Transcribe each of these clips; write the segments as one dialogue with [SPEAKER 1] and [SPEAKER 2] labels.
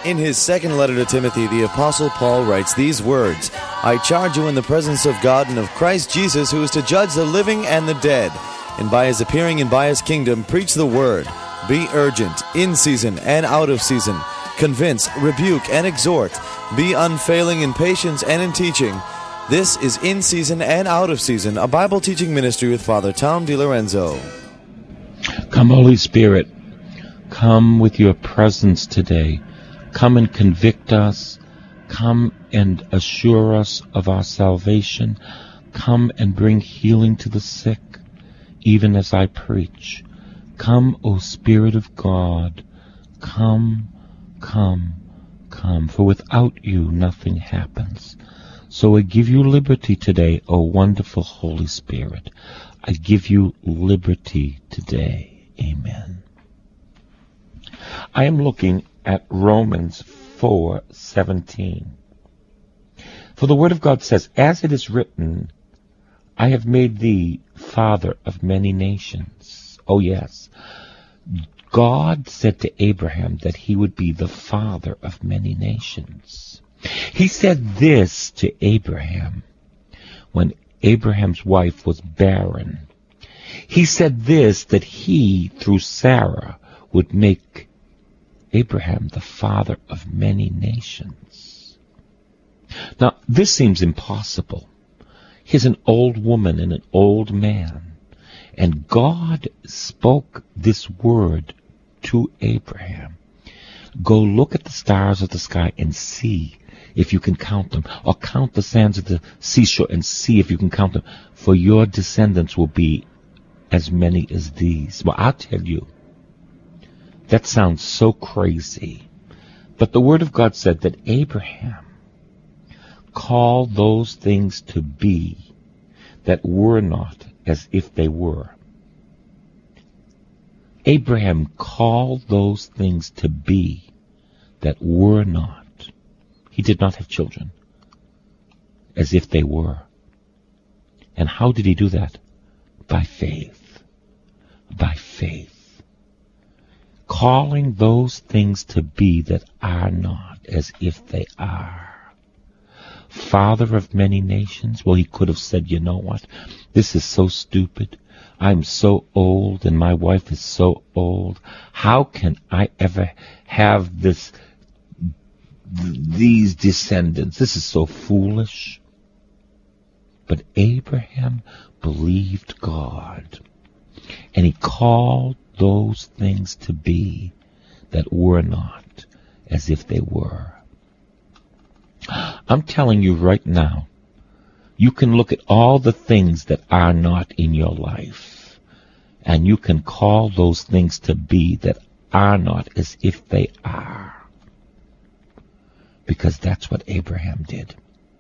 [SPEAKER 1] In his second letter to Timothy, the Apostle Paul writes these words, I charge you in the presence of God and of Christ Jesus, who is to judge the living and the dead, and by his appearing and by his kingdom, preach the word. Be urgent, in season and out of season. Convince, rebuke, and exhort. Be unfailing in patience and in teaching. This is In Season and Out of Season, a Bible teaching ministry with Father Tom DiLorenzo.
[SPEAKER 2] Come, Holy Spirit, come with your presence today. Come and convict us. Come and assure us of our salvation. Come and bring healing to the sick, even as I preach. Come, O Spirit of God. Come, come, come. For without you, nothing happens. So I give you liberty today, O wonderful Holy Spirit. I give you liberty today. Amen. I am looking at Romans 4:17. For the Word of God says, as it is written, I have made thee father of many nations. Oh yes, God said to Abraham that he would be the father of many nations. He said this to Abraham when Abraham's wife was barren. He said this, that he, through Sarah, would make Abraham the father of many nations. Now, this seems impossible. He's an old woman and an old man, and God spoke this word to Abraham. Go look at the stars of the sky and see if you can count them, or count the sands of the seashore and see if you can count them, for your descendants will be as many as these. Well, I'll tell you, that sounds so crazy. But the Word of God said that Abraham called those things to be that were not as if they were. Abraham called those things to be that were not. He did not have children, as if they were. And how did he do that? By faith. By faith. Calling those things to be that are not as if they are. Father of many nations. Well, he could have said, you know what? This is so stupid. I'm so old and my wife is so old. How can I ever have these descendants? This is so foolish. But Abraham believed God, and he called those things to be that were not as if they were. I'm telling you right now, you can look at all the things that are not in your life, and you can call those things to be that are not as if they are. Because that's what Abraham did.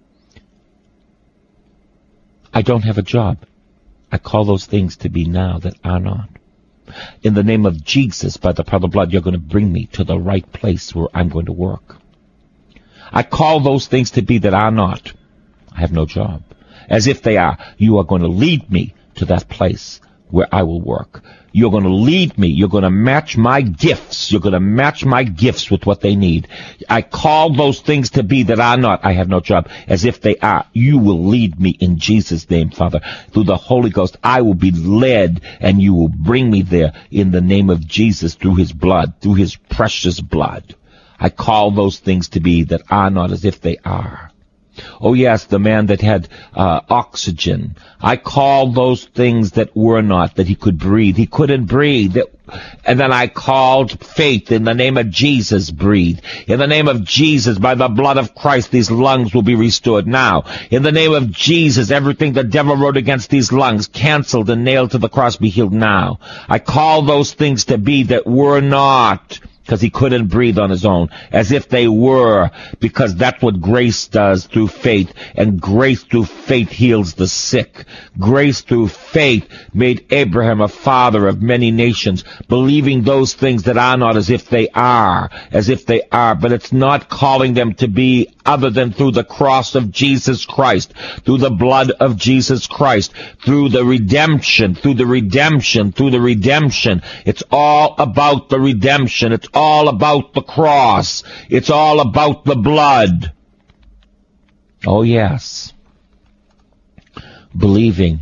[SPEAKER 2] I don't have a job. I call those things to be now that are not. In the name of Jesus, by the power of the blood, you're going to bring me to the right place where I'm going to work. I call those things to be that are not. I have no job. As if they are. You are going to lead me to that place where I will work. You're going to lead me. You're going to match my gifts. You're going to match my gifts with what they need. I call those things to be that are not. I have no job. As if they are. You will lead me in Jesus' name, Father. Through the Holy Ghost, I will be led, and you will bring me there in the name of Jesus, through his blood, through his precious blood. I call those things to be that are not as if they are. Oh yes, the man that had oxygen. I called those things that were not, that he could breathe. He couldn't breathe. And then I called faith. In the name of Jesus, breathe. In the name of Jesus, by the blood of Christ, these lungs will be restored now. In the name of Jesus, everything the devil wrote against these lungs, canceled and nailed to the cross, be healed now. I call those things to be that were not, because he couldn't breathe on his own, as if they were, because that's what grace does through faith, and grace through faith heals the sick. Grace through faith made Abraham a father of many nations, believing those things that are not as if they are, but it's not calling them to be other than through the cross of Jesus Christ, through the blood of Jesus Christ, through the redemption. It's all about the redemption. It's all about the cross. It's all about the blood. Oh, yes. Believing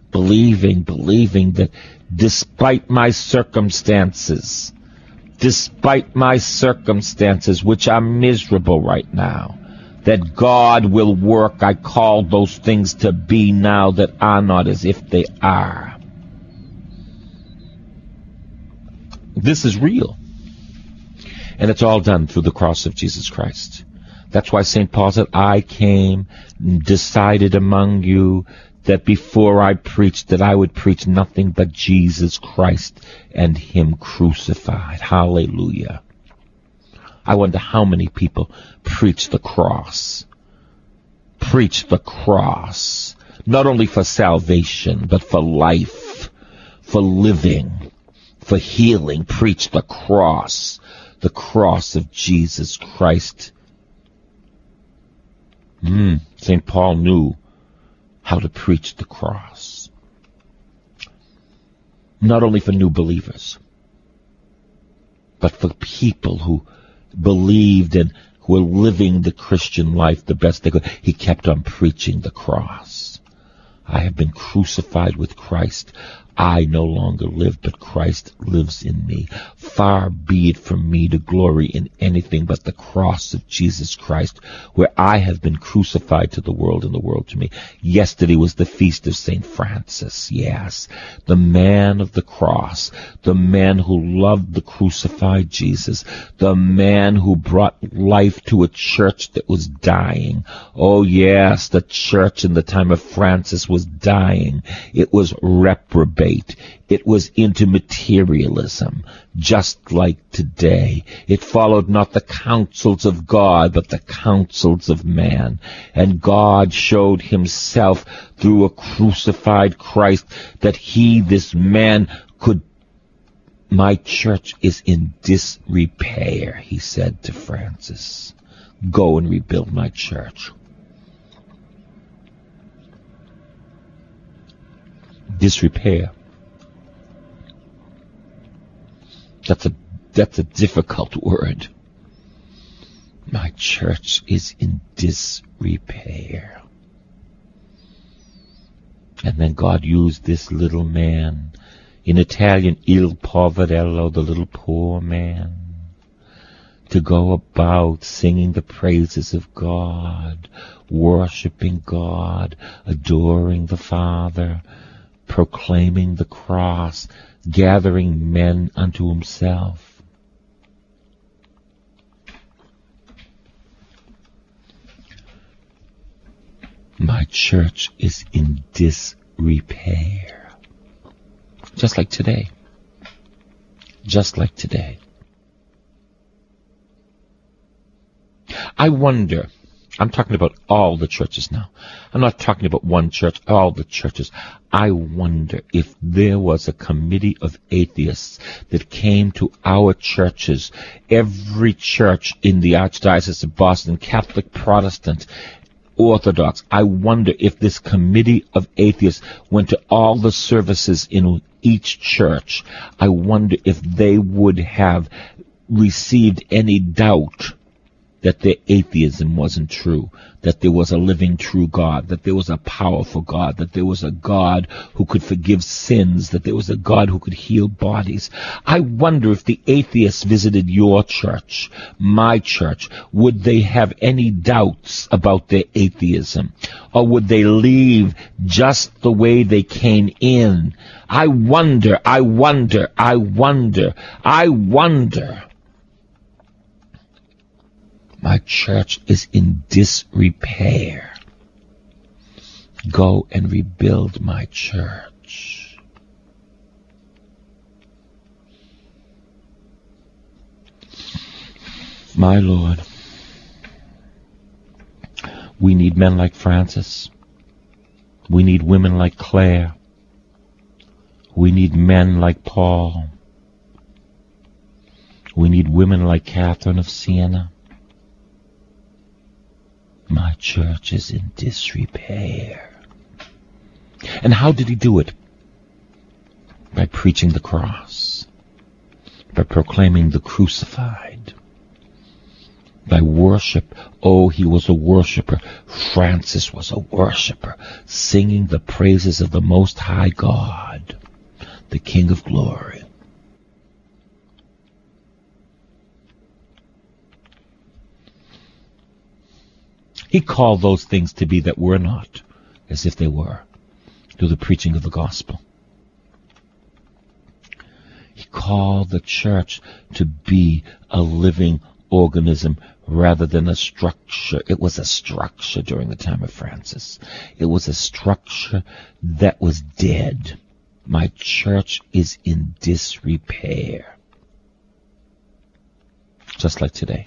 [SPEAKER 2] that despite my circumstances, which are miserable right now, that God will work. I call those things to be now that are not as if they are. This is real. And it's all done through the cross of Jesus Christ. That's why St. Paul said, I came and decided among you that before I preached, that I would preach nothing but Jesus Christ and Him crucified. Hallelujah. I wonder how many people preach the cross. Preach the cross. Not only for salvation, but for life, for living, for healing. Preach the cross of Jesus Christ. St. Paul knew how to preach the cross. Not only for new believers, but for people who believed and who were living the Christian life the best they could. He kept on preaching the cross. I have been crucified with Christ. I no longer live, but Christ lives in me. Far be it from me to glory in anything but the cross of Jesus Christ, where I have been crucified to the world and the world to me. Yesterday was the feast of St. Francis, yes, the man of the cross, the man who loved the crucified Jesus, the man who brought life to a church that was dying. Oh yes, the church in the time of Francis was dying. It was reprobate. It was into materialism, just like today. It followed not the counsels of God, but the counsels of man. And God showed Himself through a crucified Christ that He, this man, could. My church is in disrepair, he said to Francis. Go and rebuild my church. Disrepair. That's a difficult word. My church is in disrepair. And then God used this little man, in Italian, il poverello, the little poor man, to go about singing the praises of God, worshiping God, adoring the Father, proclaiming the cross, gathering men unto Himself. My church is in disrepair. Just like today. Just like today. I wonder, I'm talking about all the churches now. I'm not talking about one church, all the churches. I wonder if there was a committee of atheists that came to our churches, every church in the Archdiocese of Boston, Catholic, Protestant, Orthodox. I wonder if this committee of atheists went to all the services in each church. I wonder if they would have received any doubt that their atheism wasn't true, that there was a living true God, that there was a powerful God, that there was a God who could forgive sins, that there was a God who could heal bodies. I wonder if the atheists visited your church, my church, would they have any doubts about their atheism? Or would they leave just the way they came in? I wonder. My church is in disrepair. Go and rebuild my church. My Lord, we need men like Francis. We need women like Claire. We need men like Paul. We need women like Catherine of Siena. My church is in disrepair. And how did he do it? By preaching the cross. by proclaiming the crucified. By worship, oh, he was a worshiper. Francis was a worshiper, singing the praises of the Most High God, the King of Glory. He called those things to be that were not, as if they were, through the preaching of the gospel. He called the church to be a living organism rather than a structure. It was a structure during the time of Francis. It was a structure that was dead. My church is in disrepair. Just like today.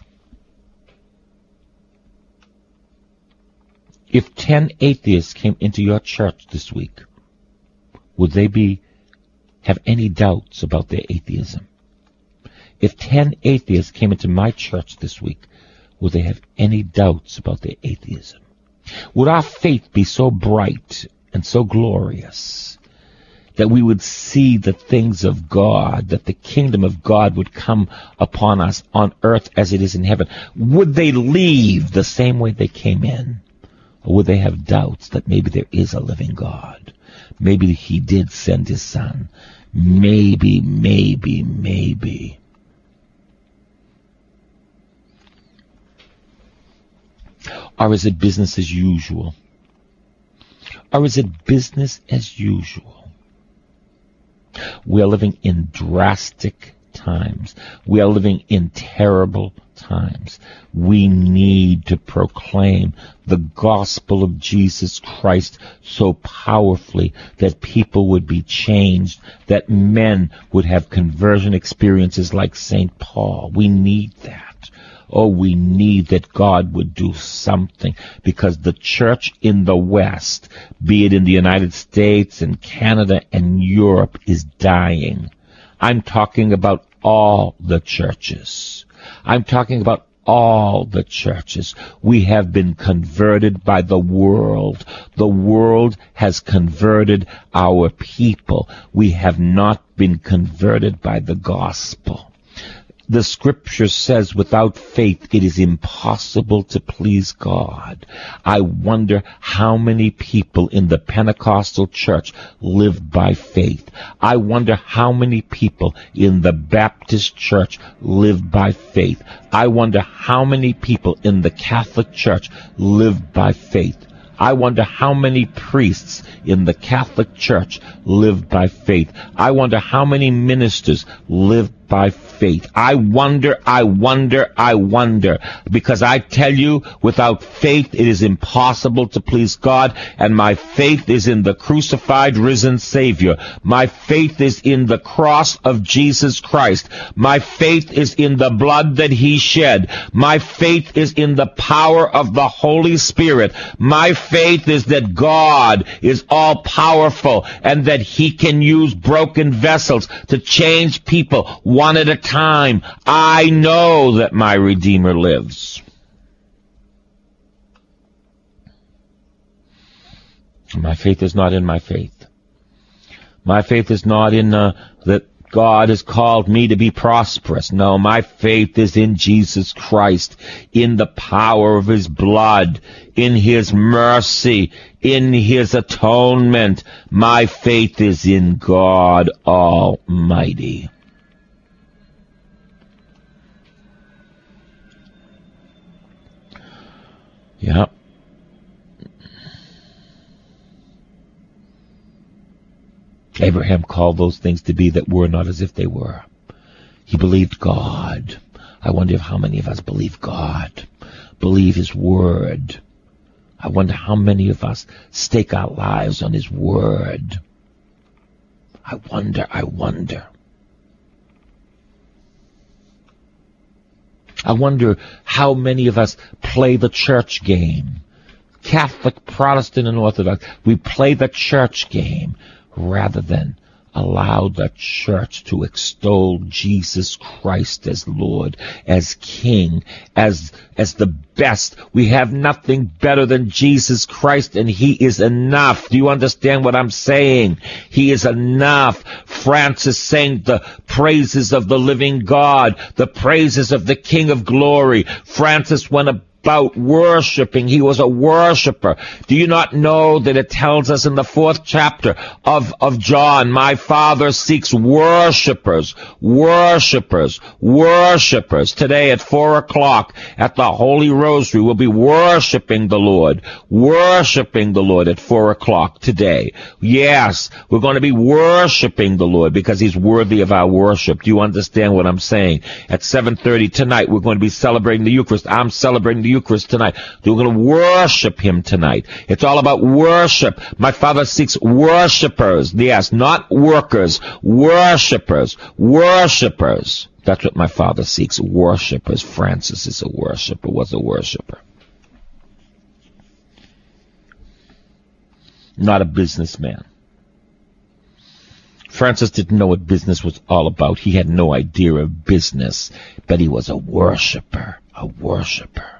[SPEAKER 2] If 10 atheists came into your church this week, would they have any doubts about their atheism? If 10 atheists came into my church this week, would they have any doubts about their atheism? Would our faith be so bright and so glorious that we would see the things of God, that the kingdom of God would come upon us on earth as it is in heaven? Would they leave the same way they came in? Or would they have doubts that maybe there is a living God? Maybe he did send his son. Maybe. Or is it business as usual? Or is it business as usual? We are living in drastic times. We are living in terrible times. We need to proclaim the gospel of Jesus Christ so powerfully that people would be changed, that men would have conversion experiences like St. Paul. We need that. Oh, we need that God would do something, because the church in the West, be it in the United States and Canada and Europe, is dying. I'm talking about all the churches. I'm talking about all the churches. We have been converted by the world. The world has converted our people. We have not been converted by the gospel. The scripture says without faith it is impossible to please God. I wonder how many people in the Pentecostal church lived by faith. I wonder how many people in the Baptist church lived by faith. I wonder how many people in the Catholic church lived by faith. I wonder how many priests in the Catholic Church lived by faith. I wonder how many ministers lived by faith. I wonder, because I tell you, without faith it is impossible to please God, and my faith is in the crucified, risen Savior. My faith is in the cross of Jesus Christ. My faith is in the blood that He shed. My faith is in the power of the Holy Spirit. My faith is that God is all-powerful and that He can use broken vessels to change people one at a time. I know that my Redeemer lives. My faith is not in my faith. My faith is not in that God has called me to be prosperous. No, my faith is in Jesus Christ, in the power of His blood, in His mercy, in His atonement. My faith is in God Almighty. Yeah. Abraham called those things to be that were not as if they were. He believed God. I wonder how many of us believe God, believe His Word. I wonder how many of us stake our lives on His Word. I wonder. I wonder how many of us play the church game. Catholic, Protestant, and Orthodox. We play the church game rather than allow the church to extol Jesus Christ as Lord, as King, as the best. We have nothing better than Jesus Christ, and He is enough. Do you understand what I'm saying? He is enough. Francis sang the praises of the living God, the praises of the King of glory. Francis went about worshiping. He was a worshiper. Do you not know that it tells us in the 4th chapter of John, my Father seeks worshipers, worshipers, worshipers. Today at 4 o'clock at the Holy Rosary, we'll be worshiping the Lord at 4 o'clock today. Yes, we're going to be worshiping the Lord because He's worthy of our worship. Do you understand what I'm saying? At 7:30 tonight, we're going to be celebrating the Eucharist. I'm celebrating the Eucharist tonight. We're going to worship Him tonight. It's all about worship. My Father seeks worshipers. Yes, not workers. Worshipers. Worshipers. That's what my Father seeks. Worshipers. Francis is a worshiper, was a worshiper. Not a businessman. Francis didn't know what business was all about. He had no idea of business, but he was a worshiper. A worshiper.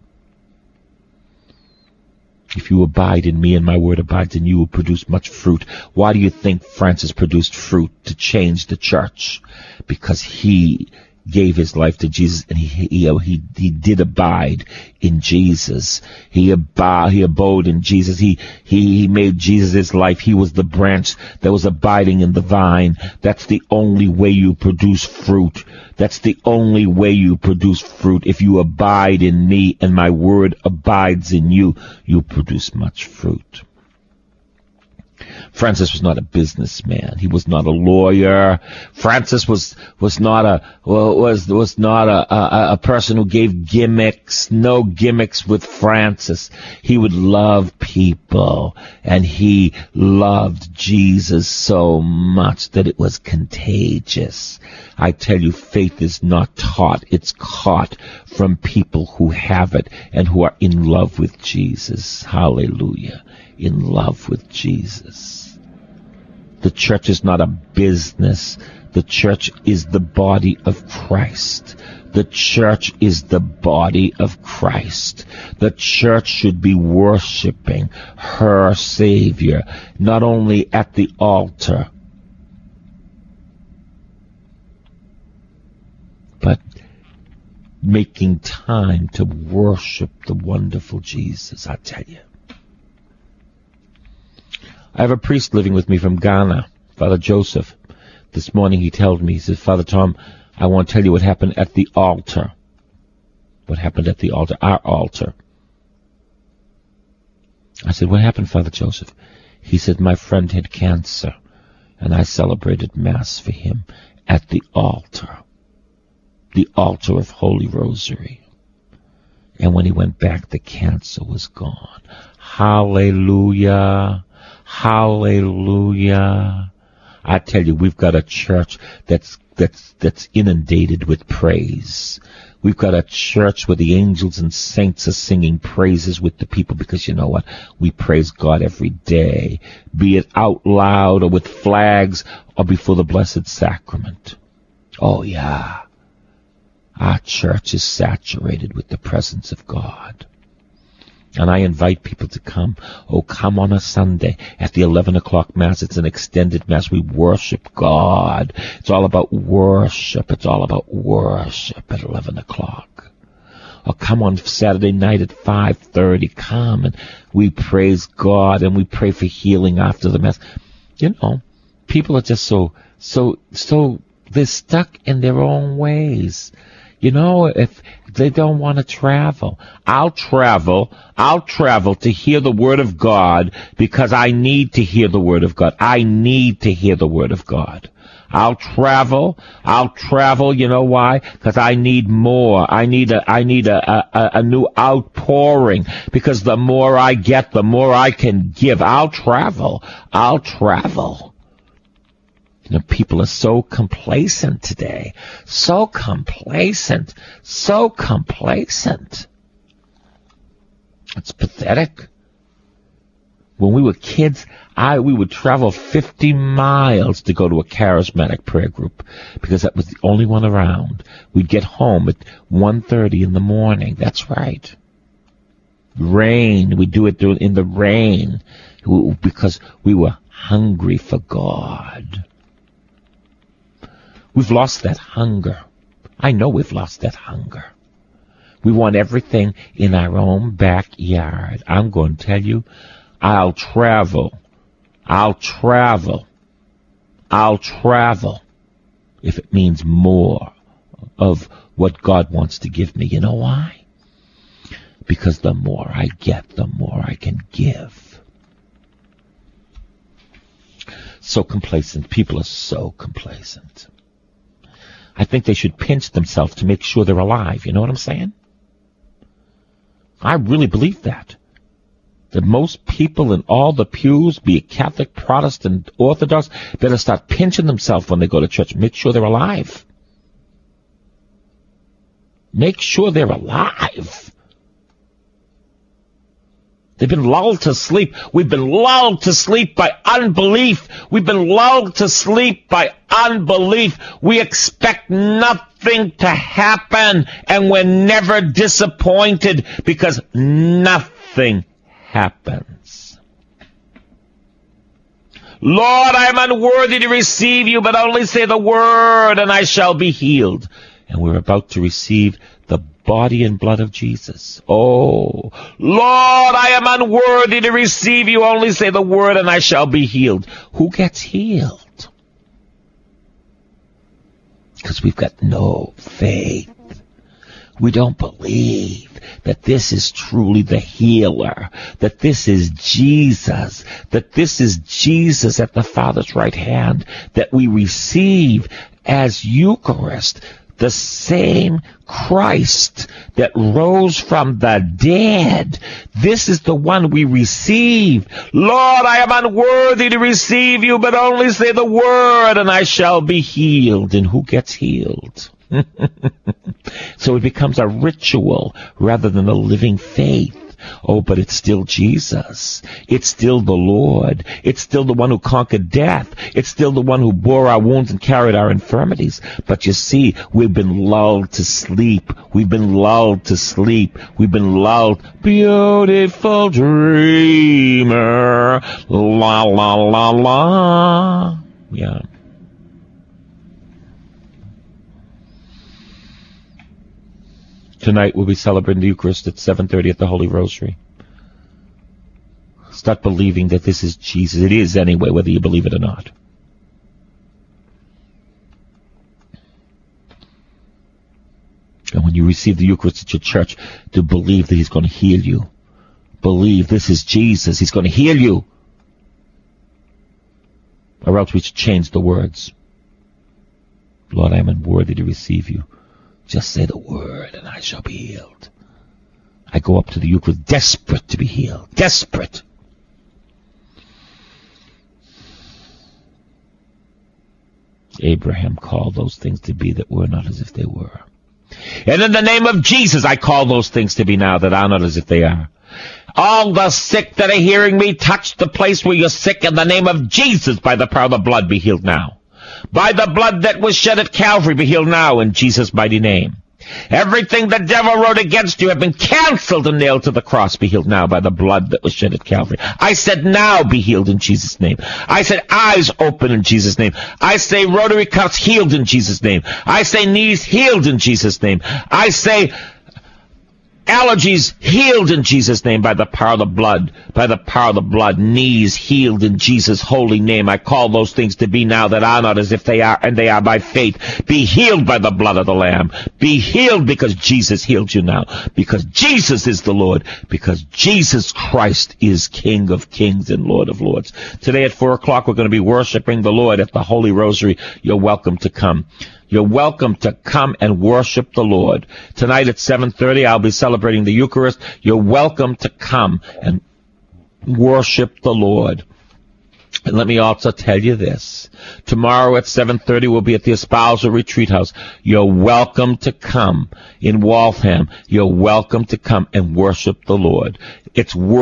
[SPEAKER 2] If you abide in me and my word abides in you, will produce much fruit. Why do you think Francis produced fruit? To change the church. Because he gave his life to Jesus, and he did abide in Jesus. He abode in Jesus. He made Jesus his life. He was the branch that was abiding in the vine. That's the only way you produce fruit. That's the only way you produce fruit. If you abide in me and my word abides in you, you'll produce much fruit. Francis was not a businessman. He was not a lawyer. Francis was not a person who gave gimmicks. No gimmicks with Francis. He would love people, and he loved Jesus so much that it was contagious. I tell you, faith is not taught. It's caught from people who have it and who are in love with Jesus. Hallelujah. In love with Jesus. The church is not a business. The church is the body of Christ. The church is the body of Christ. The church should be worshiping her Savior, not only at the altar, but making time to worship the wonderful Jesus, I tell you. I have a priest living with me from Ghana, Father Joseph. This morning he told me, he said, Father Tom, I want to tell you what happened at the altar. What happened at the altar? Our altar. I said, what happened, Father Joseph? He said, my friend had cancer, and I celebrated Mass for him at the altar of Holy Rosary. And when he went back, the cancer was gone. Hallelujah. Hallelujah. I tell you, we've got a church that's inundated with praise. We've got a church where the angels and saints are singing praises with the people, because you know what? We praise God every day, be it out loud or with flags or before the Blessed Sacrament. Oh yeah. Our church is saturated with the presence of God. And I invite people to come. Oh, come on a Sunday at the 11 o'clock Mass. It's an extended Mass. We worship God. It's all about worship. It's all about worship at 11 o'clock. Or come on Saturday night at 5:30. Come and we praise God and we pray for healing after the Mass. You know, people are just so they're stuck in their own ways. You know, if they don't want to travel, I'll travel to hear the Word of God, because I need to hear the Word of God. I need to hear the Word of God. I'll travel, you know why? Because I need more. I need a new outpouring, because the more I get, the more I can give. I'll travel. You know, people are so complacent today. So complacent. It's pathetic. When we were kids, we would travel 50 miles to go to a charismatic prayer group because that was the only one around. We'd get home at 1:30 in the morning. That's right. Rain. We'd do it in the rain because we were hungry for God. We've lost that hunger. I know we've lost that hunger. We want everything in our own backyard. I'm going to tell you, I'll travel if it means more of what God wants to give me. You know why? Because the more I get, the more I can give. So complacent. People are so complacent. I think they should pinch themselves to make sure they're alive. You know what I'm saying? I really believe that most people in all the pews, be it Catholic, Protestant, Orthodox, better start pinching themselves when they go to church. Make sure they're alive. Make sure they're alive. They've been lulled to sleep. We've been lulled to sleep by unbelief. We've been lulled to sleep by unbelief. We expect nothing to happen, and we're never disappointed because nothing happens. Lord, I am unworthy to receive you, but only say the word and I shall be healed. And we're about to receive the body and blood of Jesus. Oh, Lord, I am unworthy to receive you, only say the word and I shall be healed. Who gets healed? Because we've got no faith. We don't believe that this is truly the healer, that this is Jesus at the Father's right hand, that we receive as Eucharist, the same Christ that rose from the dead. This is the one we receive. Lord, I am unworthy to receive you, but only say the word and I shall be healed. And who gets healed? So it becomes a ritual rather than a living faith. Oh, but it's still Jesus. It's still the Lord. It's still the one who conquered death. It's still the one who bore our wounds and carried our infirmities. But you see, we've been lulled to sleep. We've been lulled to sleep. We've been lulled. Beautiful dreamer. La, la, la, la. Yeah. Tonight we'll be celebrating the Eucharist at 7:30 at the Holy Rosary. Start believing that this is Jesus. It is anyway, whether you believe it or not. And when you receive the Eucharist at your church, to believe that He's going to heal you. Believe this is Jesus. He's going to heal you. Or else we should change the words. Lord, I am unworthy to receive you. Just say the word and I shall be healed. I go up to the Eucharist desperate to be healed. Desperate. Abraham called those things to be that were not as if they were. And in the name of Jesus, I call those things to be now that are not as if they are. All the sick that are hearing me, touch the place where you're sick in the name of Jesus. By the power of the blood, be healed now. By the blood that was shed at Calvary, be healed now in Jesus' mighty name. Everything the devil wrote against you have been canceled and nailed to the cross. Be healed now by the blood that was shed at Calvary. I said now be healed in Jesus' name. I said eyes open in Jesus' name. I say rotary cuffs healed in Jesus' name. I say knees healed in Jesus' name. I say allergies healed in Jesus' name by the power of the blood. By the power of the blood, knees healed in Jesus' holy name. I call those things to be now that are not as if they are, and they are by faith. Be healed by the blood of the Lamb. Be healed because Jesus healed you now. Because Jesus is the Lord. Because Jesus Christ is King of kings and Lord of lords. Today at 4 o'clock we're going to be worshiping the Lord at the Holy Rosary. You're welcome to come. You're welcome to come and worship the Lord. Tonight at 7:30, I'll be celebrating the Eucharist. You're welcome to come and worship the Lord. And let me also tell you this. Tomorrow at 7:30, we'll be at the Espousal Retreat House. You're welcome to come in Waltham. You're welcome to come and worship the Lord. It's worth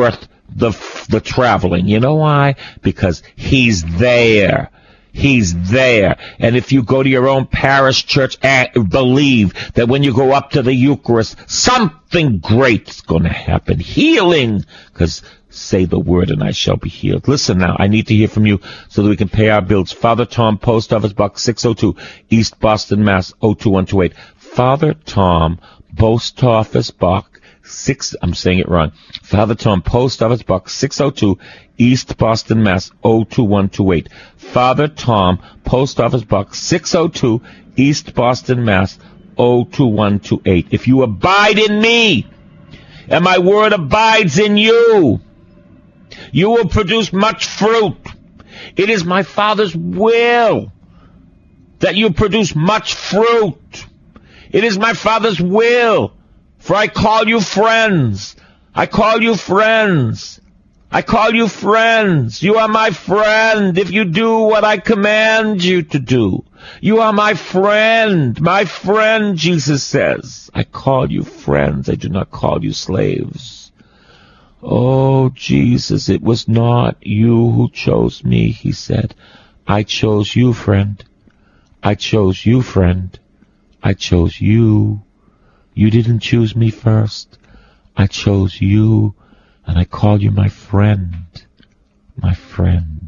[SPEAKER 2] the traveling. You know why? Because he's there. He's there. And if you go to your own parish church, believe that when you go up to the Eucharist, something great is going to happen. Healing. Because say the word and I shall be healed. Listen now, I need to hear from you so that we can pay our bills. Father Tom, Post Office Box 602, East Boston, Mass. 02128. Father Tom, Post Office Box 6, I'm saying it wrong. Father Tom, Post Office Box 602, East Boston, Mass. 02128. Father Tom, Post Office Box 602, East Boston, Mass. 02128. If you abide in me, and my word abides in you, you will produce much fruit. It is my Father's will that you produce much fruit. It is my Father's will, for I call you friends. I call you friends. I call you friends. You are my friend if you do what I command you to do. You are my friend, Jesus says. I call you friends. I do not call you slaves. Oh, Jesus, it was not you who chose me, he said. I chose you, friend. I chose you, friend. I chose you. You didn't choose me first. I chose you, and I call you my friend. My friend.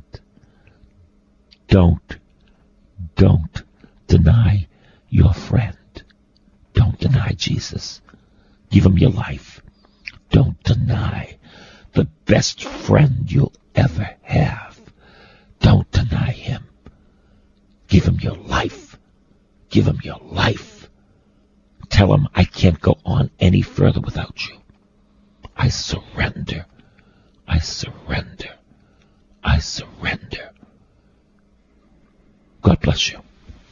[SPEAKER 2] Don't deny your friend. Don't deny Jesus. Give him your life. Don't deny the best friend you'll ever have. Don't deny him. Give him your life. Give him your life. Tell him I can't go on any further without you. I surrender. I surrender. I surrender. God bless you.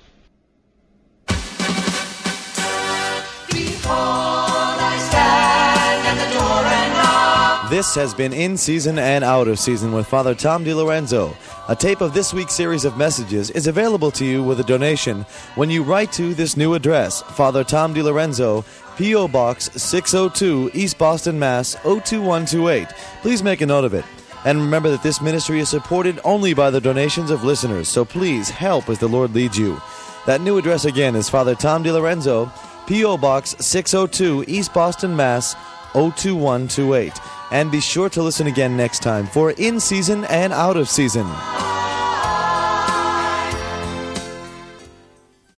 [SPEAKER 1] This has been In Season and Out of Season with Father Tom DiLorenzo. A tape of this week's series of messages is available to you with a donation when you write to this new address, Father Tom DiLorenzo, P.O. Box 602, East Boston, Mass. 02128. Please make a note of it. And remember that this ministry is supported only by the donations of listeners, so please help as the Lord leads you. That new address again is Father Tom DiLorenzo, P.O. Box 602, East Boston, Mass. 02128. And be sure to listen again next time for In Season and Out of Season.